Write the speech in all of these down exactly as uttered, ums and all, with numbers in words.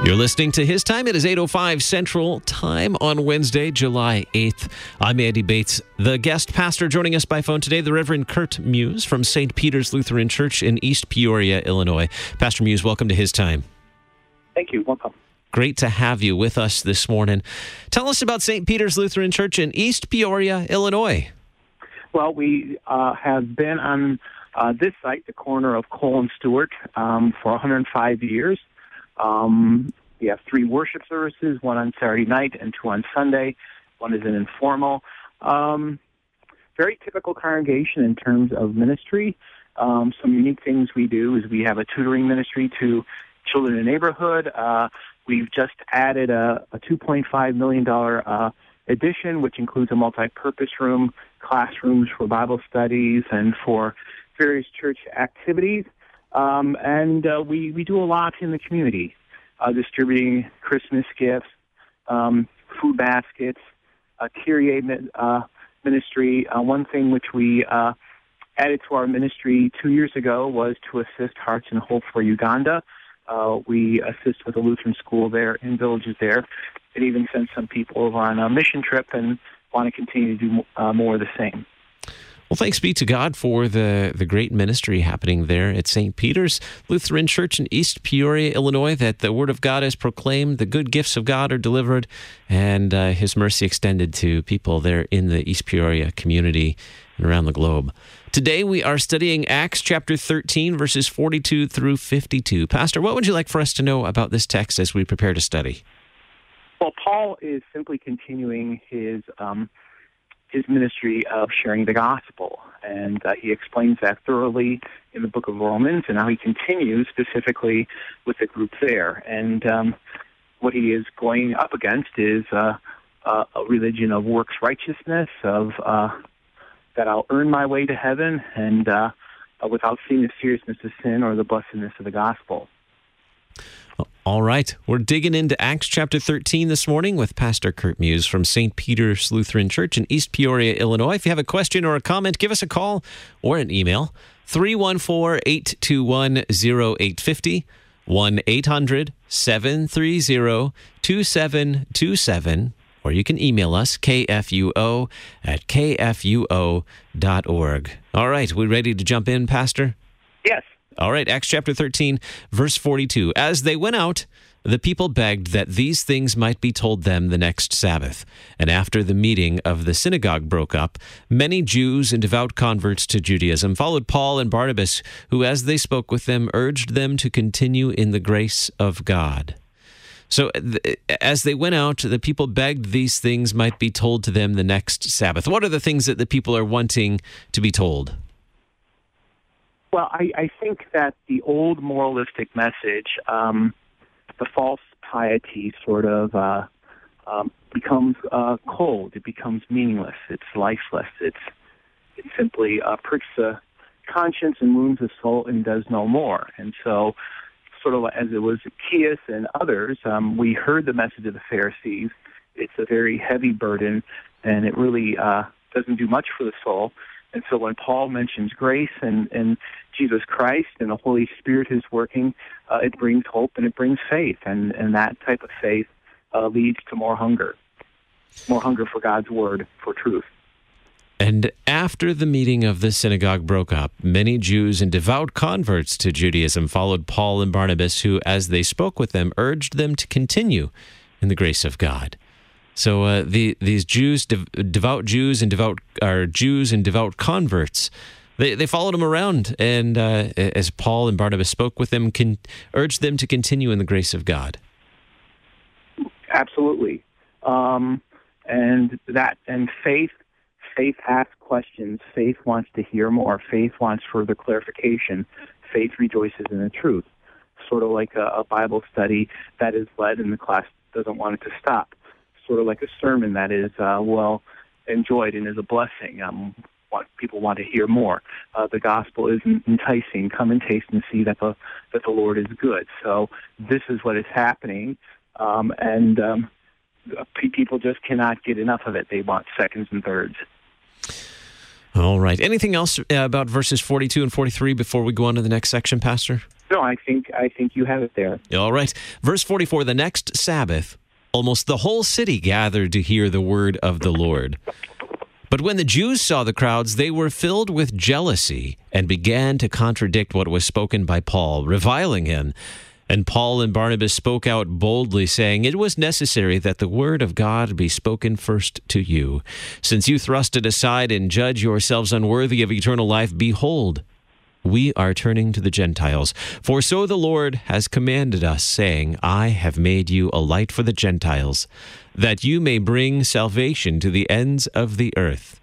You're listening to His Time. It is eight oh five Central Time on Wednesday, July eighth. I'm Andy Bates. The guest pastor joining us by phone today, the Reverend Kurt Muse from Saint Peter's Lutheran Church in East Peoria, Illinois. Pastor Muse, welcome to His Time. Thank you. Welcome. Great to have you with us this morning. Tell us about Saint Peter's Lutheran Church in East Peoria, Illinois. Well, we uh, have been on uh, this site, the corner of Cole and Stewart, um, for one hundred five years. Um, we have three worship services, one on Saturday night and two on Sunday. One is an informal. Um, very typical congregation in terms of ministry. Um, some unique things we do is we have a tutoring ministry to children in the neighborhood. Uh, we've just added a, a two point five million dollars uh, addition, which includes a multi-purpose room, classrooms for Bible studies, and for various church activities. Um, and uh, we, we do a lot in the community, uh, distributing Christmas gifts, um, food baskets, uh, Kyrie uh, ministry. Uh, one thing which we uh, added to our ministry two years ago was to assist Hearts and Hope for Uganda. Uh, we assist with a Lutheran school there in villages there, and even send some people over on a mission trip and want to continue to do uh, more of the same. Well, thanks be to God for the, the great ministry happening there at Saint Peter's Lutheran Church in East Peoria, Illinois, that the Word of God is proclaimed, the good gifts of God are delivered, and uh, His mercy extended to people there in the East Peoria community and around the globe. Today we are studying Acts chapter thirteen, verses forty-two through fifty-two. Pastor, what would you like for us to know about this text as we prepare to study? Well, Paul is simply continuing his um, his ministry of sharing the gospel, and uh, he explains that thoroughly in the book of Romans, and now he continues specifically with the group there. And um, what he is going up against is uh, uh, a religion of works righteousness, of uh, that I'll earn my way to heaven, and uh, uh, without seeing the seriousness of sin or the blessedness of the gospel. All right, we're digging into Acts chapter thirteen this morning with Pastor Kurt Muse from Saint Peter's Lutheran Church in East Peoria, Illinois. If you have a question or a comment, give us a call or an email, three one four, eight two one, zero eight five zero, one eight hundred, seven three zero, two seven two seven, or you can email us, k f u o at k f u o dot org. All right, we ready to jump in, Pastor? Yes. All right, Acts chapter thirteen, verse forty-two. As they went out, the people begged that these things might be told them the next Sabbath. And after the meeting of the synagogue broke up, many Jews and devout converts to Judaism followed Paul and Barnabas, who, as they spoke with them, urged them to continue in the grace of God. So as they went out, the people begged these things might be told to them the next Sabbath. What are the things that the people are wanting to be told? Well, I, I think that the old moralistic message, um, the false piety sort of uh, um, becomes uh, cold. It becomes meaningless. It's lifeless. It's it simply uh, pricks the conscience and wounds the soul and does no more. And so, sort of as it was Zacchaeus and others, um, we heard the message of the Pharisees. It's a very heavy burden, and it really uh, doesn't do much for the soul. And so when Paul mentions grace and, and Jesus Christ and the Holy Spirit is working, uh, it brings hope and it brings faith. And, and that type of faith uh, leads to more hunger, more hunger for God's word, for truth. And after the meeting of the synagogue broke up, many Jews and devout converts to Judaism followed Paul and Barnabas, who, as they spoke with them, urged them to continue in the grace of God. So uh, the these Jews, de- devout Jews and devout are Jews and devout converts, they they followed them around, and uh, as Paul and Barnabas spoke with them, can urged them to continue in the grace of God. Absolutely, um, and that and faith faith asks questions. Faith wants to hear more. Faith wants further clarification. Faith rejoices in the truth. Sort of like a, a Bible study that is led, and the class doesn't want it to stop. Sort of like a sermon that is uh, well enjoyed and is a blessing. Um, what people want to hear more. Uh, the gospel is enticing. Come and taste and see that the that the Lord is good. So this is what is happening, um, and um, people just cannot get enough of it. They want seconds and thirds. All right. Anything else uh, about verses forty-two and forty-three before we go on to the next section, Pastor? No, I think I think you have it there. All right. Verse forty-four, the next Sabbath, almost the whole city gathered to hear the word of the Lord. But when the Jews saw the crowds, they were filled with jealousy and began to contradict what was spoken by Paul, reviling him. And Paul and Barnabas spoke out boldly, saying, "It was necessary that the word of God be spoken first to you. Since you thrust it aside and judge yourselves unworthy of eternal life, behold, we are turning to the Gentiles. For so the Lord has commanded us, saying, I have made you a light for the Gentiles, that you may bring salvation to the ends of the earth."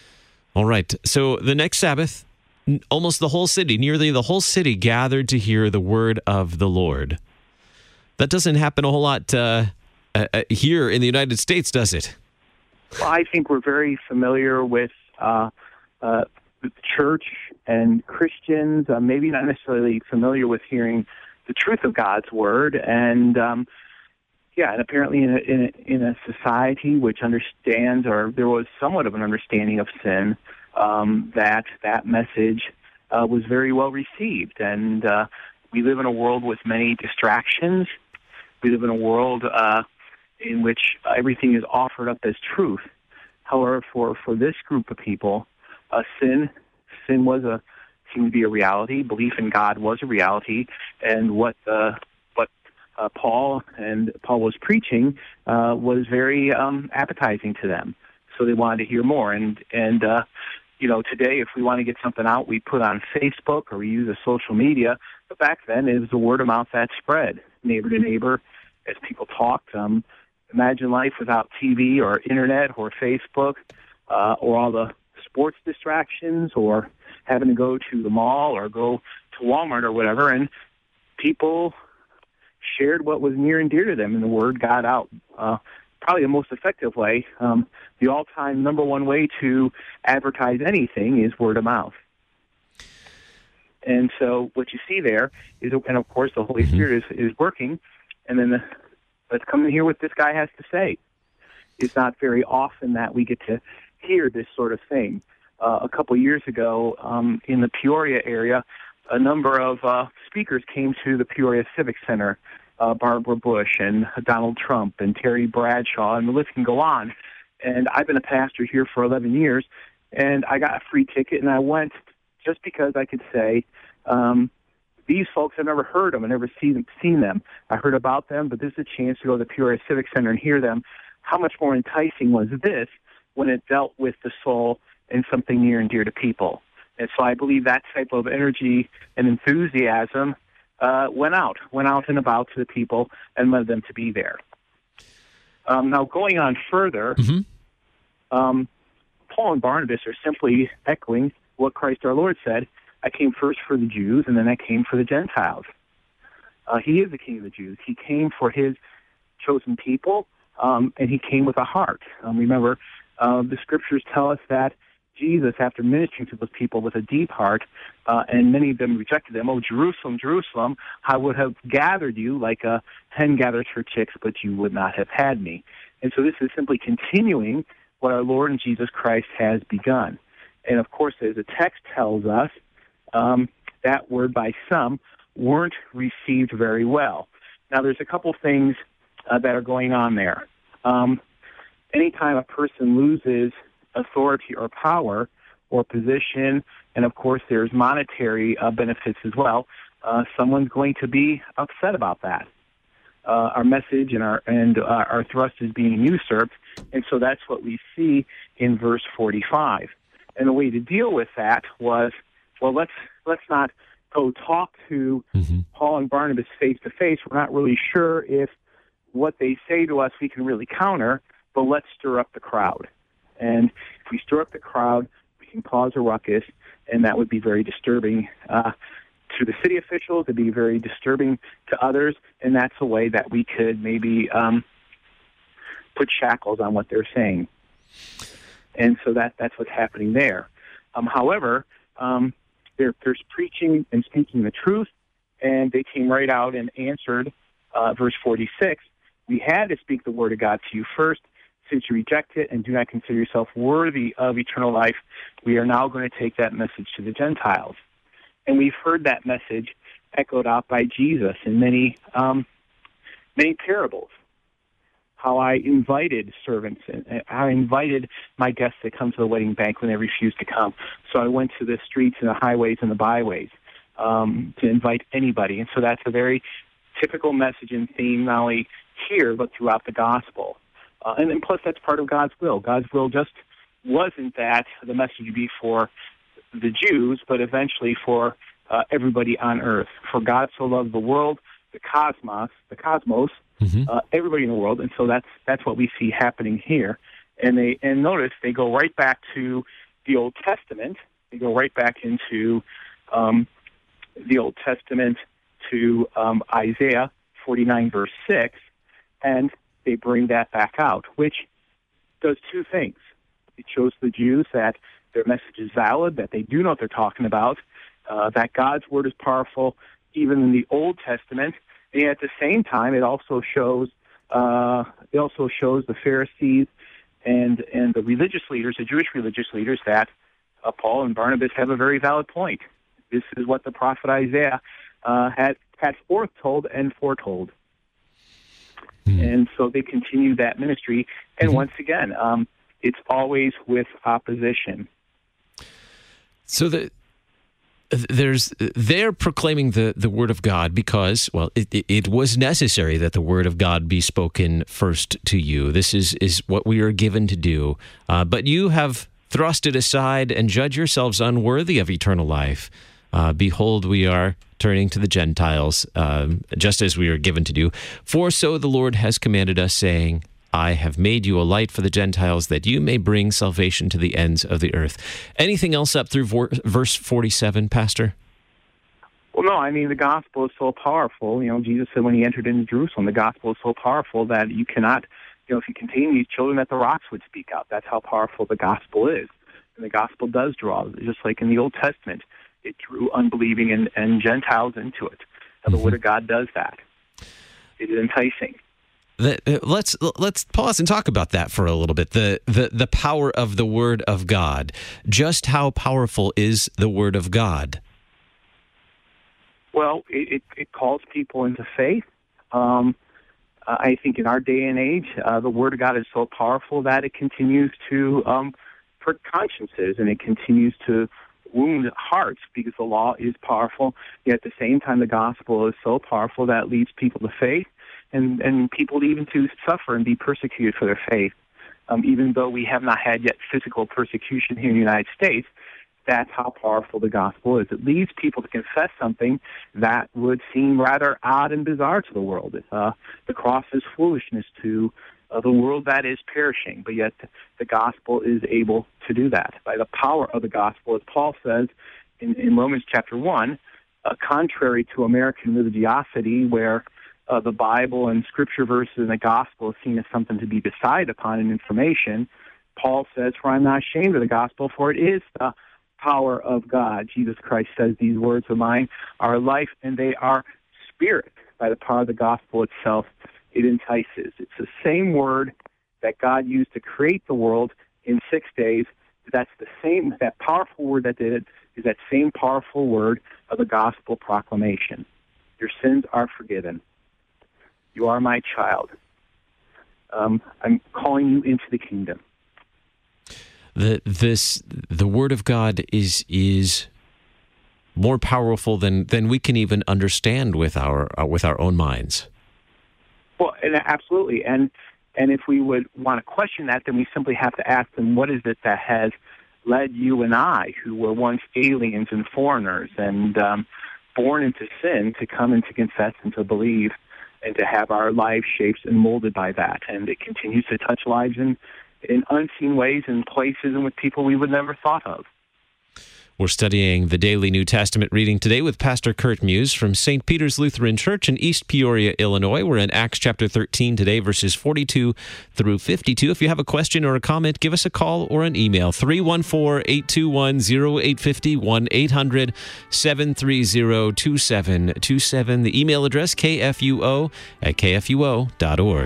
All right, so the next Sabbath, almost the whole city, nearly the whole city gathered to hear the word of the Lord. That doesn't happen a whole lot uh, uh, here in the United States, does it? Well, I think we're very familiar with uh, uh, the church and Christians, uh, maybe not necessarily familiar with hearing the truth of God's word. And, um, yeah, and apparently in a, in, a, in a society which understands, or there was somewhat of an understanding of sin, Um, that that message uh, was very well received. And uh, we live in a world with many distractions. We live in a world uh, in which everything is offered up as truth. However, for, for this group of people, uh, sin sin was a seemed to be a reality. Belief in God was a reality, and what uh, what uh, Paul and Paul was preaching uh, was very um, appetizing to them. So they wanted to hear more. And and uh, you know, today, if we want to get something out, we put on Facebook or we use a social media. But back then, it was the word of mouth that spread, neighbor to neighbor, as people talked. Um, imagine life without T V or internet or Facebook uh, or all the sports distractions or having to go to the mall or go to Walmart or whatever. And people shared what was near and dear to them, and the word got out. Uh, probably the most effective way. Um, the all-time number one way to advertise anything is word of mouth. And so what you see there is, and of course the Holy Spirit is, is working, and then the, let's come and hear what this guy has to say. It's not very often that we get to hear this sort of thing. Uh, a couple years ago, um, in the Peoria area, a number of uh, speakers came to the Peoria Civic Center. Uh, Barbara Bush and Donald Trump and Terry Bradshaw, and the list can go on. And I've been a pastor here for eleven years, and I got a free ticket, and I went just because I could say, um, these folks, I've never heard them, I've never seen, seen them. I heard about them, but this is a chance to go to the Peoria Civic Center and hear them. How much more enticing was this when it dealt with the soul and something near and dear to people? And so I believe that type of energy and enthusiasm Uh, went out, went out and about to the people and led them to be there. Um, now, going on further, mm-hmm. um, Paul and Barnabas are simply echoing what Christ our Lord said, I came first for the Jews, and then I came for the Gentiles. Uh, he is the King of the Jews. He came for his chosen people, um, and he came with a heart. Um, remember, uh, the Scriptures tell us that Jesus, after ministering to those people with a deep heart, uh, and many of them rejected them, "Oh, Jerusalem, Jerusalem, I would have gathered you like a hen gathers her chicks, but you would not have had me." And so this is simply continuing what our Lord and Jesus Christ has begun. And of course, as the text tells us, um, that word by some weren't received very well. Now, there's a couple things uh, that are going on there. Um, anytime a person loses authority or power or position, and of course there's monetary uh, benefits as well, uh, someone's going to be upset about that. Uh, our message and our and uh, our thrust is being usurped, and so that's what we see in verse forty-five. And the way to deal with that was, well, let's let's not go talk to mm-hmm. Paul and Barnabas face to face. We're not really sure if what they say to us we can really counter, but let's stir up the crowd. And if we stir up the crowd, we can cause a ruckus, and that would be very disturbing uh, to the city officials. It'd be very disturbing to others, and that's a way that we could maybe um, put shackles on what they're saying. And so that that's what's happening there. Um, however, um, they're, they're preaching and speaking the truth, and they came right out and answered uh, verse forty-six. We had to speak the word of God to you first. Since you reject it and do not consider yourself worthy of eternal life, we are now going to take that message to the Gentiles. And we've heard that message echoed out by Jesus in many um, many parables. How I invited servants, and how I invited my guests to come to the wedding banquet when they refused to come. So I went to the streets and the highways and the byways um, to invite anybody. And so that's a very typical message and theme, not only here, but throughout the gospel. Uh, and then plus that's part of God's will. God's will just wasn't that the message would be for the Jews, but eventually for uh, everybody on earth. For God so loved the world, the cosmos, the cosmos, mm-hmm. uh, everybody in the world, and so that's that's what we see happening here. And they and notice they go right back to the Old Testament. They go right back into um, the Old Testament to um, Isaiah forty-nine, verse six, and they bring that back out, which does two things. It shows the Jews that their message is valid, that they do know what they're talking about, uh, that God's word is powerful, even in the Old Testament. And at the same time, it also shows uh, it also shows the Pharisees and and the religious leaders, the Jewish religious leaders, that uh, Paul and Barnabas have a very valid point. This is what the prophet Isaiah uh, had had foretold and foretold. Mm-hmm. And so they continue that ministry. And mm-hmm. once again, um, it's always with opposition. So the. There's they're proclaiming the, the word of God because, well, it, it, it was necessary that the word of God be spoken first to you. This is, is what we are given to do. Uh, but you have thrust it aside and judge yourselves unworthy of eternal life. Uh, behold, we are turning to the Gentiles, um, just as we are given to do. For so the Lord has commanded us, saying, I have made you a light for the Gentiles, that you may bring salvation to the ends of the earth. Anything else up through verse forty-seven, Pastor? Well, no, I mean, the gospel is so powerful. You know, Jesus said when he entered into Jerusalem, the gospel is so powerful that you cannot, you know, if you contain these children, that the rocks would speak out. That's how powerful the gospel is. And the gospel does draw, just like in the Old Testament, it drew unbelieving and, and Gentiles into it. Now, the mm-hmm. Word of God does that. It is enticing. The, uh, let's let's pause and talk about that for a little bit. The, the the power of the Word of God. Just how powerful is the Word of God? Well, it, it, it calls people into faith. Um, I think in our day and age, uh, the Word of God is so powerful that it continues to um, prick consciences, and it continues to wound hearts, because the law is powerful. Yet at the same time, the gospel is so powerful that it leads people to faith. And, and people even to suffer and be persecuted for their faith. Um, even though we have not had yet physical persecution here in the United States, that's how powerful the gospel is. It leads people to confess something that would seem rather odd and bizarre to the world. Uh, the cross is foolishness to uh, the world that is perishing, but yet the gospel is able to do that. By the power of the gospel, as Paul says in, in Romans chapter one, uh, contrary to American religiosity, where Uh, the Bible and Scripture verses and the Gospel is seen as something to be decided upon in information, Paul says, for I'm not ashamed of the Gospel, for it is the power of God. Jesus Christ says, these words of mine are life, and they are spirit. By the power of the Gospel itself, it entices. It's the same word that God used to create the world in six days. That's the same, that powerful word that did it is that same powerful word of the Gospel proclamation. Your sins are forgiven. You are my child. Um, I'm calling you into the kingdom. The this the Word of God is is more powerful than, than we can even understand with our uh, with our own minds. Well, and absolutely, and and if we would want to question that, then we simply have to ask them, what is it that has led you and I, who were once aliens and foreigners and um, born into sin, to come and to confess and to believe, and to have our lives shaped and molded by that. And it continues to touch lives in, in unseen ways, in places and with people we would never thought of. We're studying the Daily New Testament reading today with Pastor Kurt Muse from Saint Peter's Lutheran Church in East Peoria, Illinois. We're in Acts chapter thirteen today, verses forty-two through fifty-two. If you have a question or a comment, give us a call or an email, three one four, eight two one, zero eight five zero, one eight hundred, seven three zero, two seven two seven. The email address, k f u o at k f u o dot org.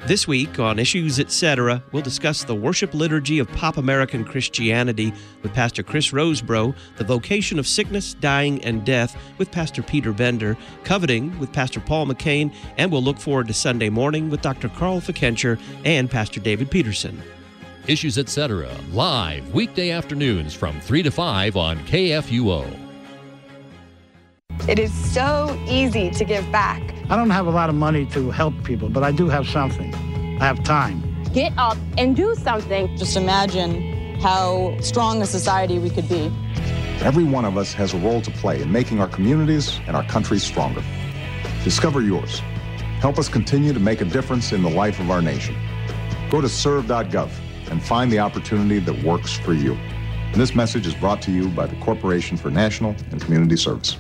This week on Issues Etc., we'll discuss the worship liturgy of pop American Christianity with Pastor Chris Rosebrough, the vocation of sickness, dying, and death with Pastor Peter Bender, coveting with Pastor Paul McCain, and we'll look forward to Sunday morning with Doctor Carl Fikencher and Pastor David Peterson. Issues Etc., live weekday afternoons from three to five on K F U O. It is so easy to give back. I don't have a lot of money to help people, but I do have something. I have time. Get up and do something. Just imagine how strong a society we could be. Every one of us has a role to play in making our communities and our country stronger. Discover yours. Help us continue to make a difference in the life of our nation. Go to serve dot gov and find the opportunity that works for you. And this message is brought to you by the Corporation for National and Community Service.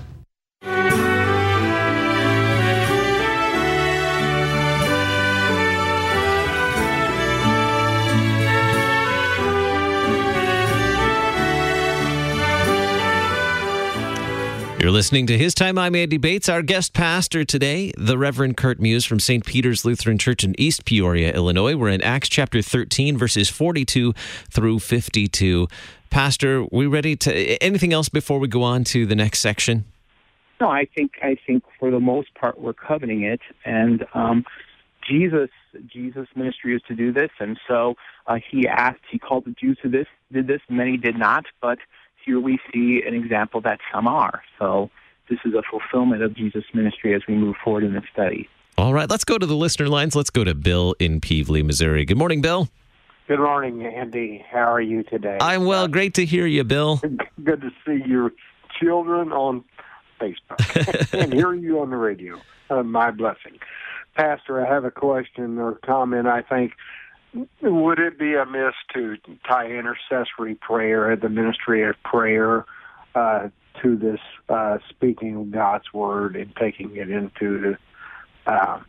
You're listening to His Time, I'm Andy Bates. Our guest pastor today, the Reverend Kurt Muse from Saint Peter's Lutheran Church in East Peoria, Illinois. We're in Acts chapter thirteen, verses forty-two through fifty-two. Pastor, we ready to... Anything else before we go on to the next section? No, I think I think for the most part we're coveting it, and um, Jesus Jesus' ministry is to do this, and so uh, he asked, he called the Jews to this, did this, many did not, but here we see an example that some are. So this is a fulfillment of Jesus' ministry as we move forward in this study. All right, let's go to the listener lines. Let's go to Bill in Peevely, Missouri. Good morning, Bill. Good morning, Andy. How are you today? I'm well. Great to hear you, Bill. Good to see your children on Facebook and hear you on the radio. Uh, my blessing. Pastor, I have a question or comment, I think. Would it be amiss to tie intercessory prayer, the ministry of prayer, uh, to this uh, speaking of God's word and taking it into the, uh,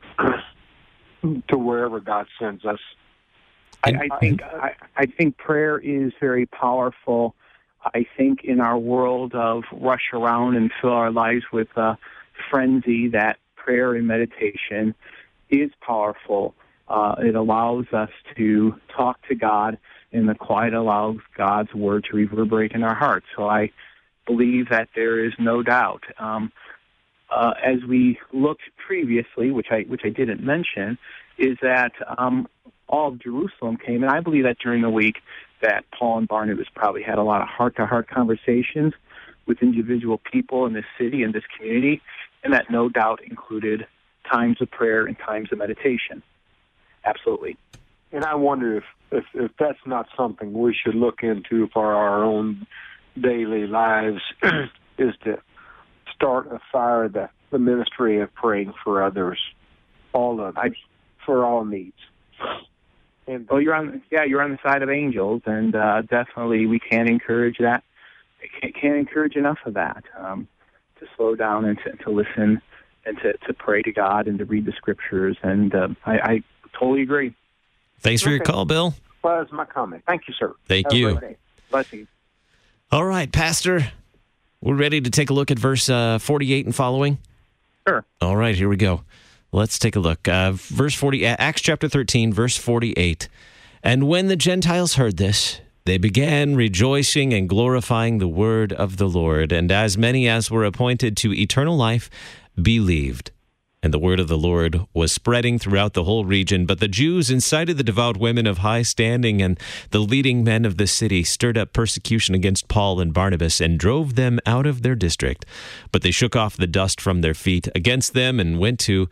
to wherever God sends us? I, I think I, I think prayer is very powerful. I think in our world of rush around and fill our lives with uh, frenzy, that prayer and meditation is powerful. Uh, it allows us to talk to God, and the quiet allows God's word to reverberate in our hearts. So I believe that there is no doubt. Um, uh, as we looked previously, which I which I didn't mention, is that um, all of Jerusalem came, and I believe that during the week that Paul and Barnabas probably had a lot of heart-to-heart conversations with individual people in this city and this community, and that no doubt included times of prayer and times of meditation. Absolutely. And I wonder if, if, if that's not something we should look into for our own daily lives, is to start a fire, the, the ministry of praying for others, all others, for all needs. And well, you're on, yeah, you're on the side of angels, and uh, definitely we can't encourage that. Can't, can't encourage enough of that. Um, to slow down and to, to listen and to, to pray to God and to read the scriptures, and uh, I. I Totally agree. Thanks for okay. your call, Bill. Well, that's my comment. Thank you, sir. Thank Have you. Blessings. All right, Pastor, we're ready to take a look at verse uh, forty-eight and following? Sure. All right, here we go. Let's take a look. Uh, verse forty, Acts chapter thirteen, verse forty-eight. And when the Gentiles heard this, they began rejoicing and glorifying the word of the Lord, and as many as were appointed to eternal life believed. And the word of the Lord was spreading throughout the whole region. But the Jews incited the devout women of high standing, and the leading men of the city stirred up persecution against Paul and Barnabas and drove them out of their district. But they shook off the dust from their feet against them and went to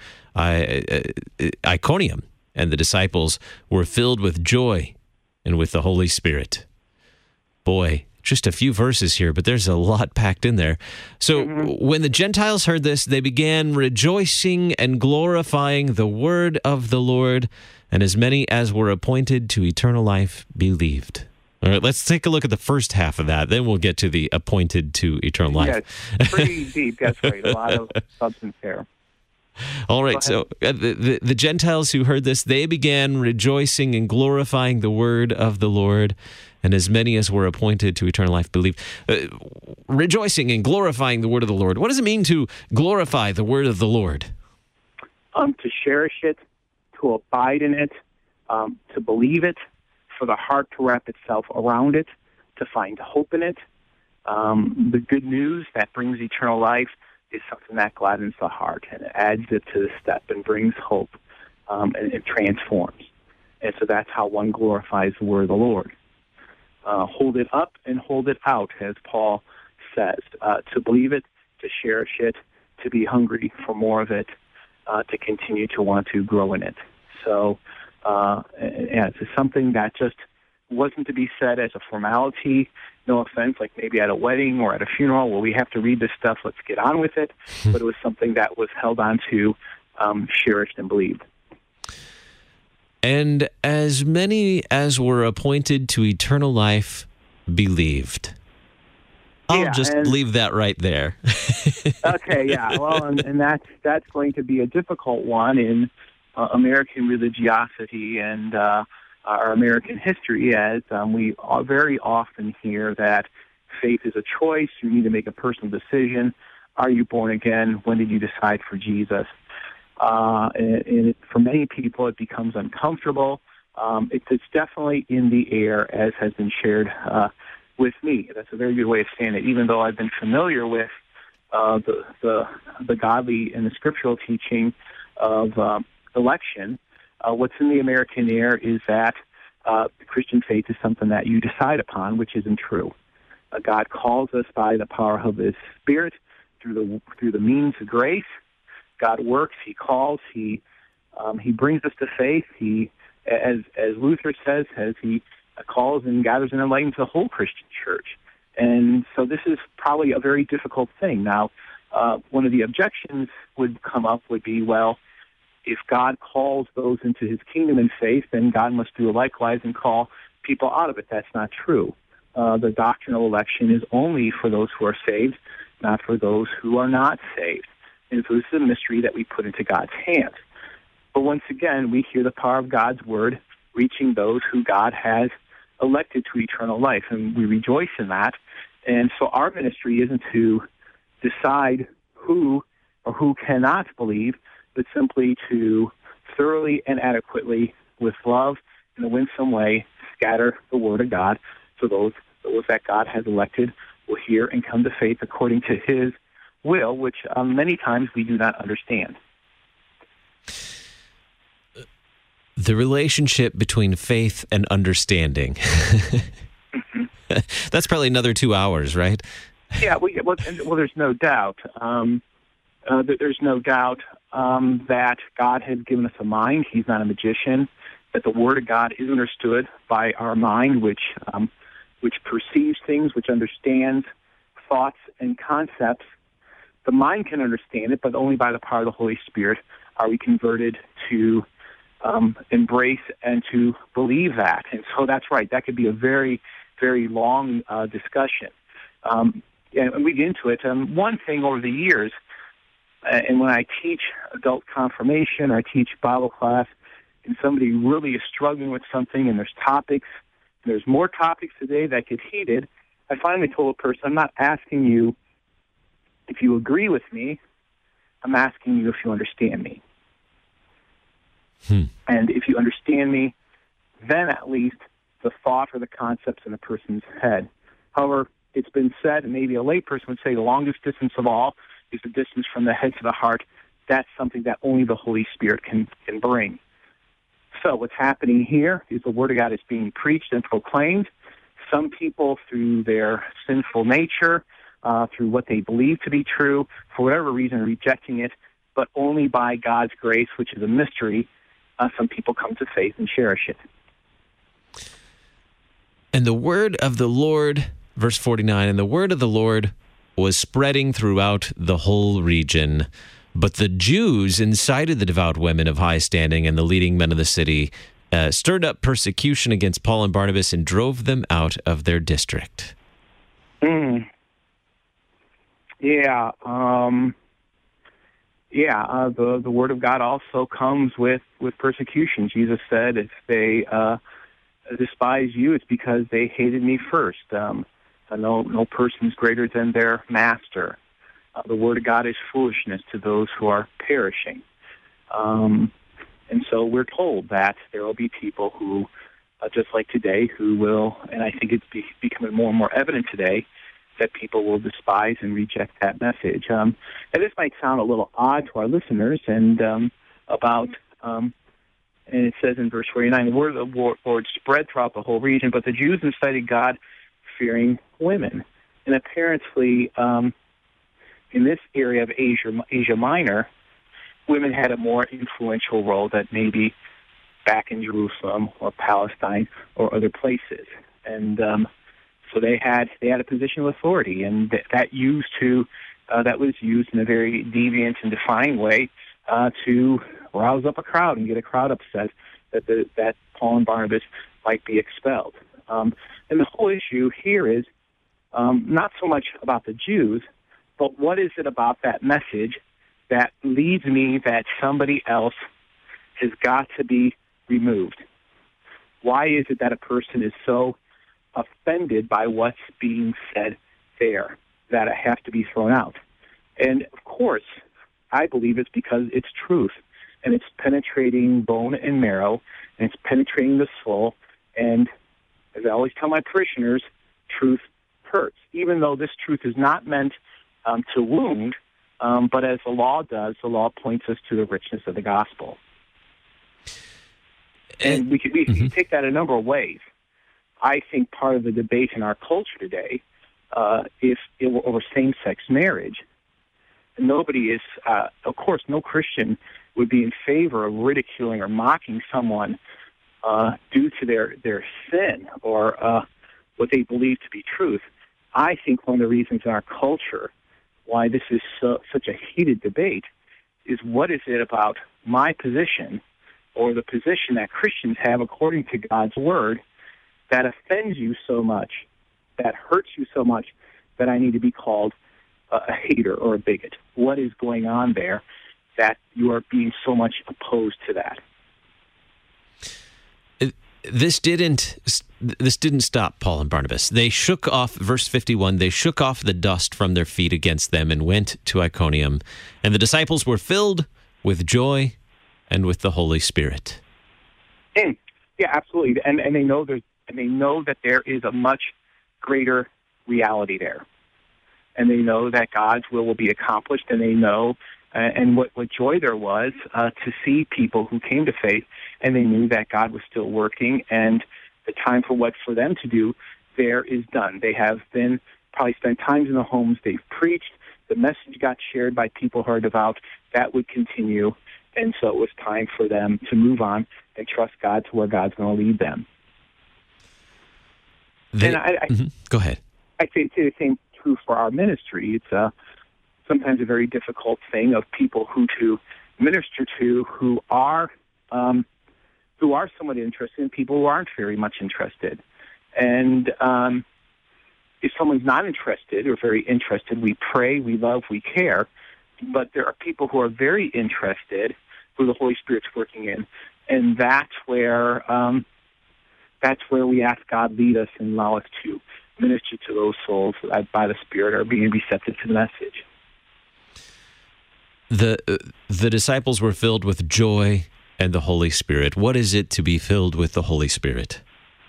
Iconium. And the disciples were filled with joy and with the Holy Spirit. Boy, just a few verses here, but there's a lot packed in there. So mm-hmm. when the Gentiles heard this, they began rejoicing and glorifying the word of the Lord, and as many as were appointed to eternal life believed. All right, let's take a look at the first half of that. Then we'll get to the appointed to eternal life. Yeah, it's pretty deep. That's right. A lot of substance there. All right, so uh, the, the, the Gentiles who heard this, they began rejoicing and glorifying the word of the Lord, and as many as were appointed to eternal life believed. Uh, rejoicing and glorifying the word of the Lord. What does it mean to glorify the word of the Lord? Um, to cherish it, to abide in it, um, to believe it, for the heart to wrap itself around it, to find hope in it. Um, the good news that brings eternal life is something that gladdens the heart and adds it to the step and brings hope, um, and it transforms. And so that's how one glorifies the word of the Lord. Uh, hold it up and hold it out, as Paul says, uh, to believe it, to cherish it, to be hungry for more of it, uh, to continue to want to grow in it. So uh, yeah, it's something that just wasn't to be said as a formality, no offense, like maybe at a wedding or at a funeral where we have to read this stuff, let's get on with it, but it was something that was held on to, um, cherished, and believed. And as many as were appointed to eternal life believed. I'll yeah, just and, leave that right there. Okay, yeah. Well, and, and that's, that's going to be a difficult one in uh, American religiosity and uh, our American history, as um, we very often hear that faith is a choice. You need to make a personal decision. Are you born again? When did you decide for Jesus? Uh, and, and for many people, it becomes uncomfortable. Um, it, it's definitely in the air, as has been shared uh, with me. That's a very good way of saying it. Even though I've been familiar with uh, the, the the godly and the scriptural teaching of um, election, uh, what's in the American air is that uh, the Christian faith is something that you decide upon, which isn't true. Uh, God calls us by the power of His Spirit through the through the means of grace. God works. He calls. He um, He brings us to faith. He, as as Luther says, as He calls and gathers and enlightens the whole Christian church. And so this is probably a very difficult thing. Now, uh, one of the objections would come up would be, well, if God calls those into His kingdom in faith, then God must do likewise and call people out of it. That's not true. Uh, the doctrinal election is only for those who are saved, not for those who are not saved. And so this is a mystery that we put into God's hands. But once again, we hear the power of God's word reaching those who God has elected to eternal life, and we rejoice in that. And so our ministry isn't to decide who or who cannot believe, but simply to thoroughly and adequately, with love in a winsome way, scatter the word of God so those, those that God has elected will hear and come to faith according to His will, which um, many times we do not understand. The relationship between faith and understanding. Mm-hmm. That's probably another two hours, right? Yeah, we, well, well, there's no doubt. Um, uh, there's no doubt um, that God has given us a mind. He's not a magician. That the Word of God is understood by our mind, which um, which perceives things, which understands thoughts and concepts. The mind can understand it, but only by the power of the Holy Spirit are we converted to um, embrace and to believe that. And so that's right. That could be a very, very long uh, discussion. Um, and we get into it. Um, one thing over the years, uh, and when I teach adult confirmation or I teach Bible class, and somebody really is struggling with something and there's topics, and there's more topics today that get heated, I finally told a person, I'm not asking you if you agree with me, I'm asking you if you understand me. Hmm. And if you understand me, then at least the thought or the concepts in a person's head. However, it's been said, and maybe a layperson would say the longest distance of all is the distance from the head to the heart. That's something that only the Holy Spirit can, can bring. So what's happening here is the Word of God is being preached and proclaimed. Some people, through their sinful nature, uh, through what they believe to be true, for whatever reason, are rejecting it, but only by God's grace, which is a mystery, uh, some people come to faith and cherish it. And the word of the Lord, verse forty-nine, and the word of the Lord was spreading throughout the whole region. But the Jews incited the devout women of high standing and the leading men of the city, uh, stirred up persecution against Paul and Barnabas, and drove them out of their district. Mm. Yeah, um, yeah. Uh, the the word of God also comes with, with persecution. Jesus said, "If they uh, despise you, it's because they hated me first." Um, no no person is greater than their master. Uh, the word of God is foolishness to those who are perishing. Um, And so we're told that there will be people who, uh, just like today, who will, and I think it's be, becoming more and more evident today, that people will despise and reject that message. Um, and this might sound a little odd to our listeners, and um, about, um, and it says in verse forty-nine, the word of the Lord spread throughout the whole region, but the Jews incited God-fearing women. And apparently, um, in this area of Asia, Asia Minor, women had a more influential role than maybe back in Jerusalem or Palestine or other places. And um, so they had they had a position of authority, and th- that used to uh, that was used in a very deviant and defying way uh, to rouse up a crowd and get a crowd upset that the, that Paul and Barnabas might be expelled. Um, and the whole issue here is um, not so much about the Jews, but what is it about that message that leads me that somebody else has got to be removed? Why is it that a person is so offended by what's being said there that it has to be thrown out? And, of course, I believe it's because it's truth, and it's penetrating bone and marrow, and it's penetrating the soul. And as I always tell my parishioners, truth hurts, even though this truth is not meant um, to wound, um, but as the law does, the law points us to the richness of the gospel. And we can, we mm-hmm. can take that a number of ways. I think part of the debate in our culture today uh, is over same-sex marriage. Nobody is, uh, of course, no Christian would be in favor of ridiculing or mocking someone uh, due to their, their sin or uh, what they believe to be truth. I think one of the reasons in our culture why this is so, such a heated debate is what is it about my position or the position that Christians have according to God's Word that offends you so much, that hurts you so much, that I need to be called a hater or a bigot? What is going on there that you are being so much opposed to that? This didn't this didn't stop Paul and Barnabas. They shook off, verse fifty-one, they shook off the dust from their feet against them and went to Iconium. And the disciples were filled with joy and with the Holy Spirit. And, yeah, absolutely. And, and they know there's and they know that there is a much greater reality there. And they know that God's will will be accomplished, and they know uh, and what, what joy there was uh, to see people who came to faith, and they knew that God was still working, and the time for what for them to do there is done. They have been probably spent times in the homes, they've preached, the message got shared by people who are devout, that would continue, and so it was time for them to move on and trust God to where God's going to lead them. They, and I, I, mm-hmm. Go ahead. I say the same true for our ministry. It's uh, sometimes a very difficult thing of people who to minister to who are um, who are somewhat interested and people who aren't very much interested. And um, if someone's not interested or very interested, we pray, we love, we care. But there are people who are very interested who the Holy Spirit's working in. And that's where um, that's where we ask God lead us and allow us to minister to those souls that by the Spirit are being receptive to the message. The uh, the disciples were filled with joy and the Holy Spirit. What is it to be filled with the Holy Spirit?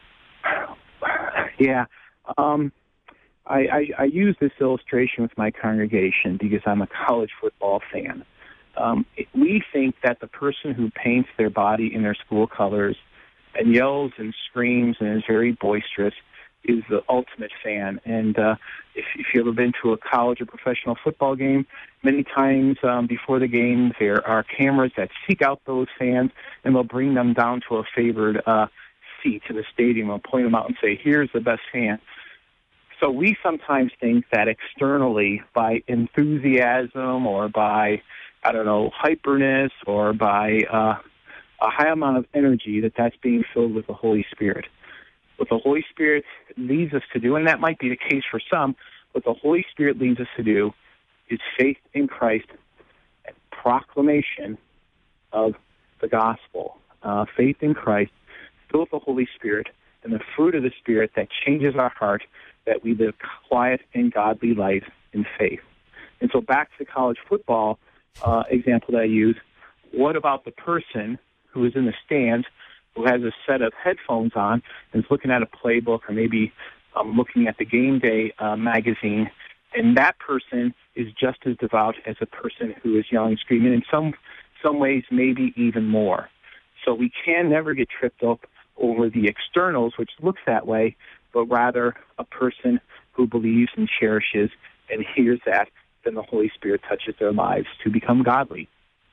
Yeah. Um, I, I, I use this illustration with my congregation because I'm a college football fan. Um, we think that the person who paints their body in their school colors and yells and screams and is very boisterous is the ultimate fan. And uh, if, if you've ever been to a college or professional football game, many times um, before the game there are cameras that seek out those fans, and they'll bring them down to a favored uh, seat in the stadium. They'll point them out and say, here's the best fan. So we sometimes think that externally, by enthusiasm or by, I don't know, hyperness or by uh, a high amount of energy, that that's being filled with the Holy Spirit. What the Holy Spirit leads us to do, and that might be the case for some, what the Holy Spirit leads us to do is faith in Christ and proclamation of the gospel. Uh, faith in Christ, filled with the Holy Spirit, and the fruit of the Spirit that changes our heart, that we live quiet and godly life in faith. And so back to the college football uh, example that I use, what about the person who is in the stands, who has a set of headphones on and is looking at a playbook or maybe um, looking at the game day uh, magazine, and that person is just as devout as a person who is yelling, screaming, in some some ways maybe even more. So we can never get tripped up over the externals, which looks that way, but rather a person who believes and cherishes and hears that, then the Holy Spirit touches their lives to become godly.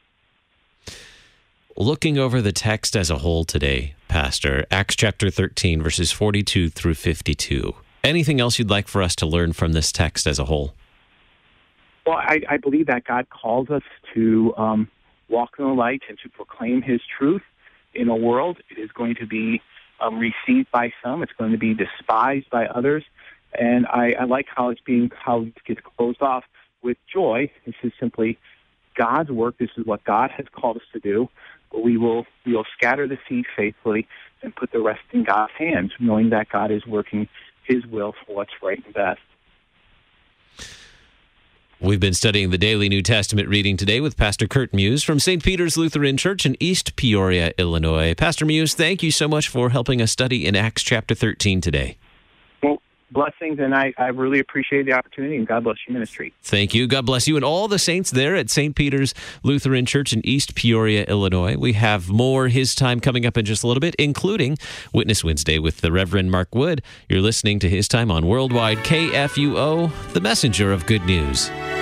Looking over the text as a whole today, Pastor, Acts chapter thirteen, verses forty-two through fifty-two. Anything else you'd like for us to learn from this text as a whole? Well, I, I believe that God calls us to um, walk in the light and to proclaim His truth in a world. It is going to be um, received by some. It's going to be despised by others. And I, I like how it's being how it gets closed off with joy. This is simply God's work. This is what God has called us to do. But we will we will scatter the seed faithfully and put the rest in God's hands, knowing that God is working His will for what's right and best. We've been studying the daily New Testament reading today with Pastor Kurt Muse from Saint Peter's Lutheran Church in East Peoria, Illinois. Pastor Muse, thank you so much for helping us study in Acts chapter thirteen today. Well, blessings, and I, I really appreciate the opportunity, and God bless your ministry. Thank you. God bless you and all the saints there at Saint Peter's Lutheran Church in East Peoria, Illinois. We have more His Time coming up in just a little bit, including Witness Wednesday with the Reverend Mark Wood. You're listening to His Time on Worldwide K F U O, the messenger of good news.